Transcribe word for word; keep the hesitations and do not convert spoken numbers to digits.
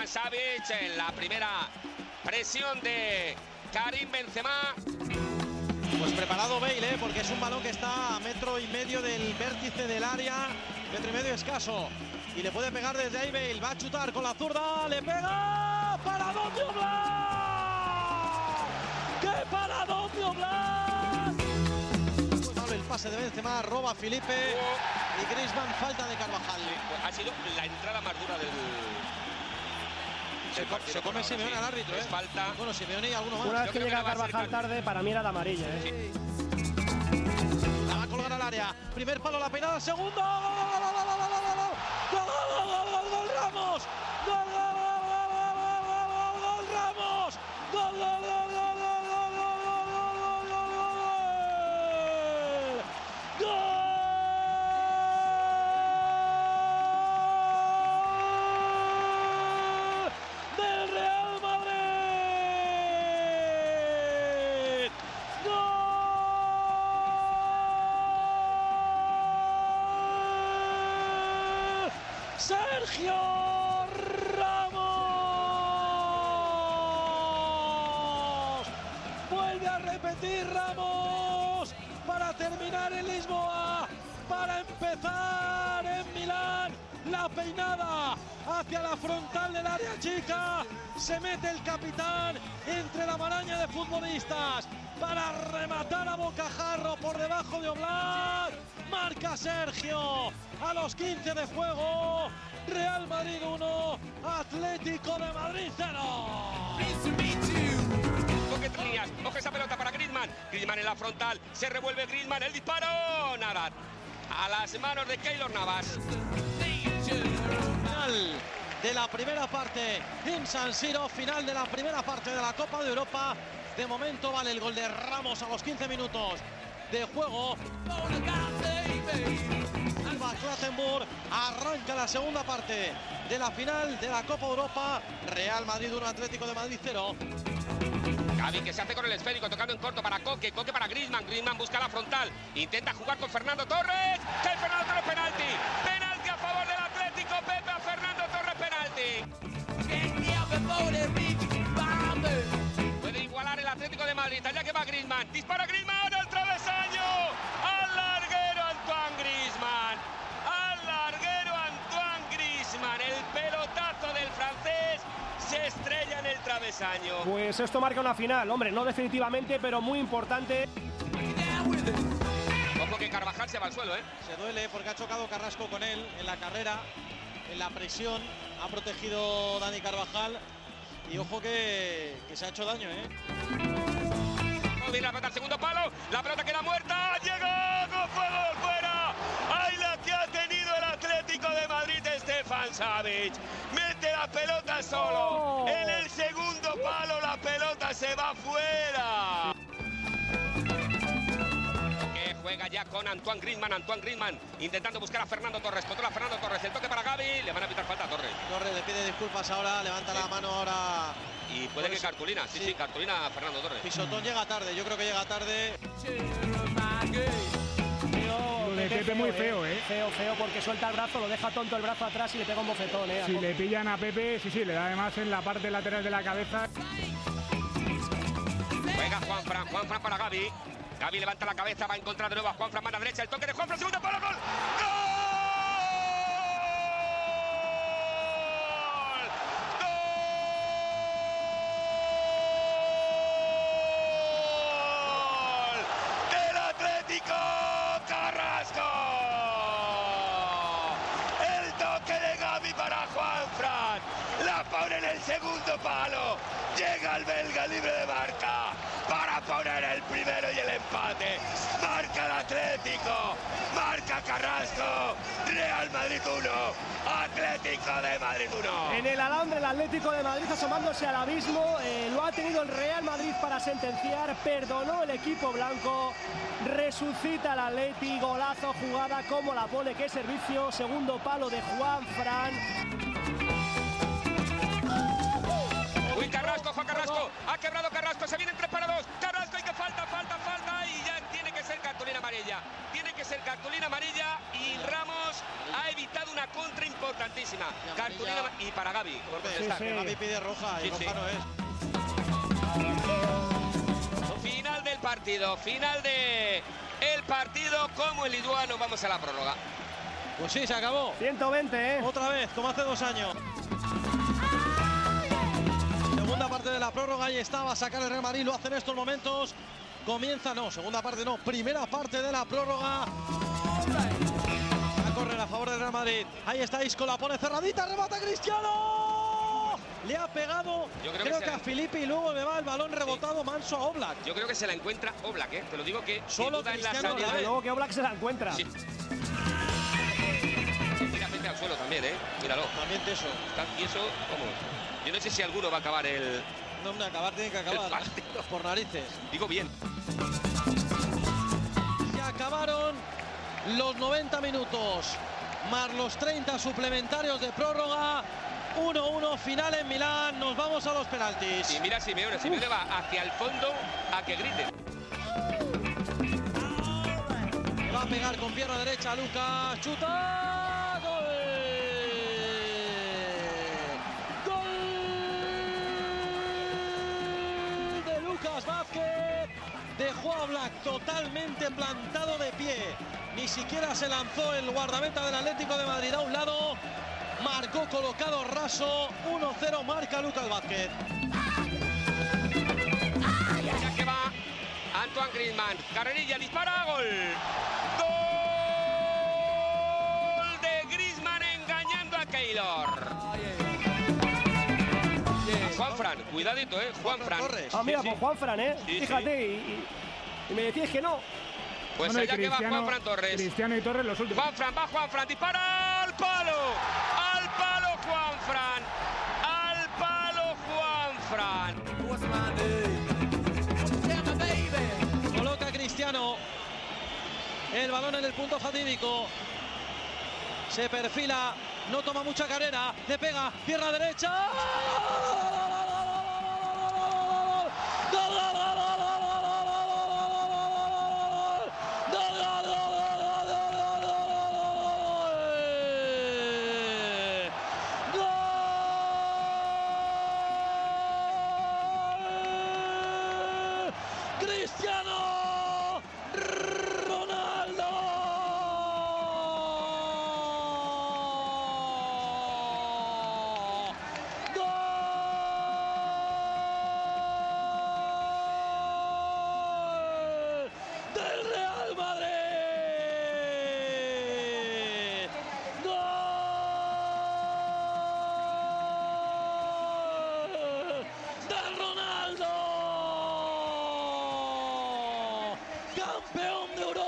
Stefan Savic en la primera presión de Karim Benzema. Pues preparado Bale, ¿eh? Porque es un balón que está a metro y medio del vértice del área, metro y medio escaso. Y le puede pegar desde ahí Bale, va a chutar con la zurda, le pega, paradón de Oblak. ¡Qué paradón de Oblak! El pase de Benzema, roba Felipe y Griezmann, falta de Carvajal. Ha sido la entrada más dura del... Se, co se come Simeone al árbitro, ¿eh? Falta. Bueno, Simeone y alguno más. Una vez que llega Carvajal tarde, para mí era de amarilla, ¿eh? Sí. La va a colgar al área. Primer palo, la peinada, segundo. ¡Gol, gol, Ramos! ¡Gol, gol, gol, Ramos! ¡Gol, gol, gol, gol, Sergio Ramos. Vuelve a repetir Ramos para terminar en Lisboa, para empezar en Milán. La peinada hacia la frontal del área chica. Se mete el capitán entre la maraña de futbolistas para rematar a bocajarro por debajo de Oblak. Marca Sergio a los quince de juego. Real Madrid uno, Atlético de Madrid cero. Toque entre líneas, coge esa pelota para Griezmann. Griezmann en la frontal, se revuelve Griezmann, el disparo. Nada, a las manos de Keylor Navas. Final de la primera parte en San Siro, final de la primera parte de la Copa de Europa. De momento vale el gol de Ramos a los quince minutos de juego. Alba Clattenburg arranca la segunda parte de la final de la Copa Europa. Real Madrid uno, Atlético de Madrid cero. Gavi que se hace con el esférico, tocando en corto para Coque, Coque para Griezmann, Griezmann busca la frontal, intenta jugar con Fernando Torres, que el Fernando Torres penalti, penalti a favor del Atlético, Pepe a Fernando Torres penalti. Puede igualar el Atlético de Madrid, allá que va Griezmann, dispara Griezmann al travesaño, al larguero Antoine Griezmann, al larguero Antoine Griezmann, el pelotazo del francés se estrella en el travesaño. Pues esto marca una final, hombre, no definitivamente, pero muy importante. Ojo que Carvajal se va al suelo, ¿eh? Se duele porque ha chocado Carrasco con él en la carrera, en la presión, ha protegido Dani Carvajal y ojo que, que se ha hecho daño, ¿eh? Viene la pelota al segundo palo, la pelota queda muerta, llega con fuego fuera. ¡Ay, la que ha tenido el Atlético de Madrid, Stefan Savic! Mete la pelota solo, oh. En el segundo palo la pelota se va fuera. Que juega ya con Antoine Griezmann, Antoine Griezmann intentando buscar a Fernando Torres, controla a Fernando Torres, el toque para Gavi, le van a pitar falta a Torres. Torres le pide disculpas ahora, levanta sí. la mano ahora. Y puede pues, que cartulina, sí, sí, sí, cartulina a Fernando Torres. Pisotón llega tarde, yo creo que llega tarde. Feo, de Pepe muy feo, ¿eh? Feo, feo, porque suelta el brazo, lo deja tonto el brazo atrás y le pega un bofetón, ¿eh? Si le pillan a Pepe, sí, sí, le da además en la parte lateral de la cabeza. Juega Juanfran, Juanfran para Gavi. Gavi levanta la cabeza, va a encontrar de nuevo a Juanfran, mano derecha, el toque de Juanfran, segundo palo, gol. ¡Gol! Carrasco, el toque de Gavi para Juanfran, la pone en el segundo palo, llega el belga libre de marca para poner el primero y el empate, marca el Atlético, marca Carrasco, Real Madrid uno, Atlético de Madrid uno. En el alambre el Atlético de Madrid asomándose al abismo, eh, lo ha tenido el Real Madrid para sentenciar, perdonó el equipo blanco, resucita el Atleti, golazo, jugada como la pone, qué servicio, segundo palo de Juanfran. Uy, Carrasco, Juan Carrasco, ha quebrado Carrasco, se vienen tres para dos, Carrasco y que falta, falta, falta y ya tiene que ser cartulina amarilla, tiene que ser cartulina amarilla y Ramos ha evitado una una contra importantísima. Cartulina y para Gavi. Por Sí, estar. sí. Gavi pide roja y Sí, roja sí. no es. Final del partido, final de el partido. Como el lituano, vamos a la prórroga. Pues sí, se acabó. ciento veinte, ¿eh? Otra vez, como hace dos años. Segunda parte de la prórroga, ahí estaba a sacar el Real Madrid, lo hace en estos momentos. Comienza, no, segunda parte no, primera parte de la prórroga. A correr a favor del Real Madrid. Ahí está Isco, la pone cerradita, remata Cristiano. Le ha pegado, Yo creo creo, que que, se a la- Filipe y luego me va el balón rebotado manso a Oblak. Yo creo que se la encuentra Oblak, ¿eh? Te lo digo que Solo sin duda en la Cristiano salida. la ve. Luego que Oblak se la encuentra. Sí. Mira Pepe al suelo también, ¿eh? Míralo. También eso. Está tieso, ¿cómo? Yo no sé si alguno va a acabar el... No, hombre, acabar tiene que acabar. El partido. Por narices. Digo bien. Se acabaron los noventa minutos, más los treinta suplementarios de prórroga. uno uno, final en Milán. Nos vamos a los penaltis. Y mira Simeone, Simeone va hacia el fondo a que grite. Le va a pegar con pierna derecha Lucas. Chuta. ¡Gol! ¡Gol de Lucas Vázquez! Dejó a Oblak totalmente plantado de pie. Ni siquiera se lanzó el guardameta del Atlético de Madrid a un lado. Marcó colocado raso. uno cero, marca Lucas Vázquez. Ya que va Antoine Griezmann. Carrerilla, dispara, gol. Gol de Griezmann engañando a Keylor. Juanfran, cuidadito, ¿eh? Juanfran. Torres. Ah, mira, Sí, sí. pues Juanfran, ¿eh? Sí, Fíjate, y, y- y me decís que no. Pues Bueno, y allá que va Cristiano- Juanfran Torres. Cristiano y Torres los últimos. Juanfran, va Juanfran, dispara al palo. Al palo Juanfran. Al palo Juanfran. Coloca a Cristiano el balón en el punto fatídico. Se perfila, no toma mucha carrera, le pega, pierna derecha. Cristiano Ronaldo. ¡Gol del Real Madrid! ¡Gol del Ronaldo! Campeón de Europa.